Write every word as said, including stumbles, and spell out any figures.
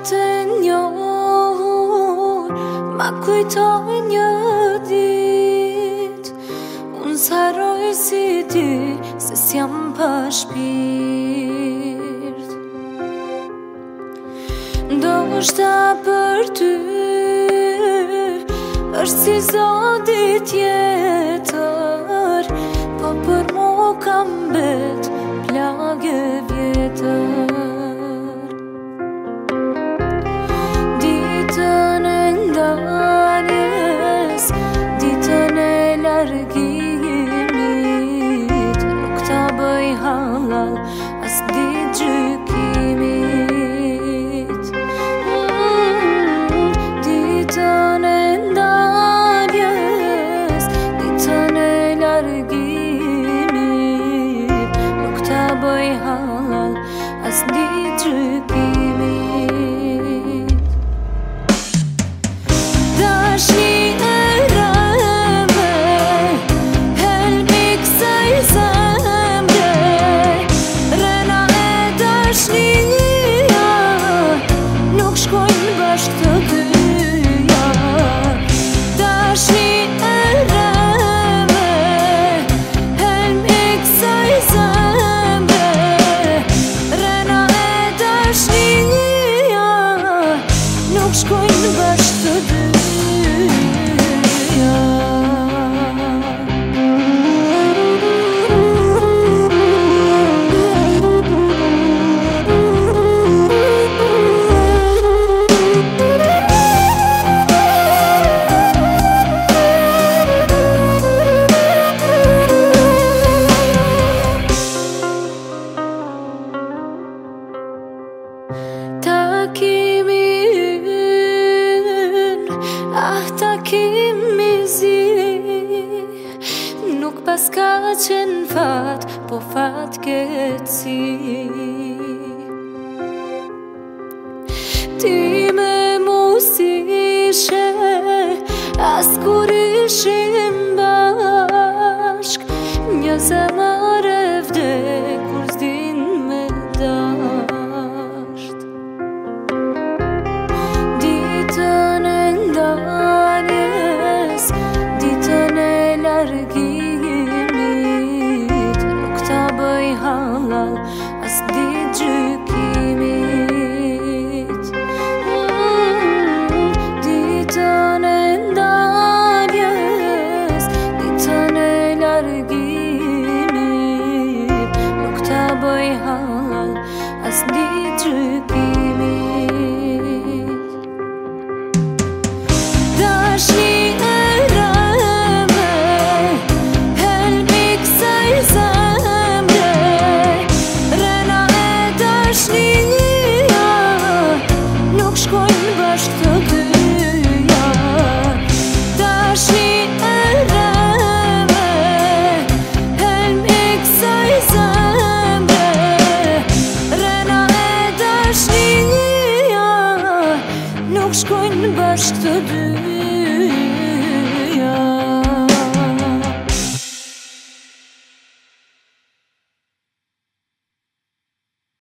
natën njohur ma kujtoj një dit. Unë s'harroj si ty se s'jam pa shpirt. Ndoshta për ty është si zoti tjetër, po për mu kam bet plagë vjetër. Ditën e ndarjes, ditën e largimit, nuk ta bëj halal as ditë gjykimit. mm, Ditën e ndarjes, ditën e largimit, nuk ta bëj halal as ditë gjykimit. Dashni e rëme, helmi kësaj zemre, rena e dashnia nuk shkojnë bashkë të dyja. Dashni e rëme, helmi kësaj zemre, rena e dashnia nuk shkojnë bashkë të dyja. Takimi ynë, ah takimi zi, nuk pas ka qenë fat, po fat këtësi. Ti me mu s'ishe, as kur ishim bashk, një zemër e vdekur s'din me dasht. Ditën e ndarjes, ditën e largimit, nuk ta bëj halal as ditë gjykimit. mm, Ditën e ndarjes, ditën e largimit, nuk ta bëj halal as ditë gjykimit. Dashni e rëme, helmi kësaj zemre, rena e dashnia nuk shkojnë bashkë të dyja. Dashni e rëme, helmi kësaj zemre, rena e dashnia nuk shkojnë bashkë të dyja.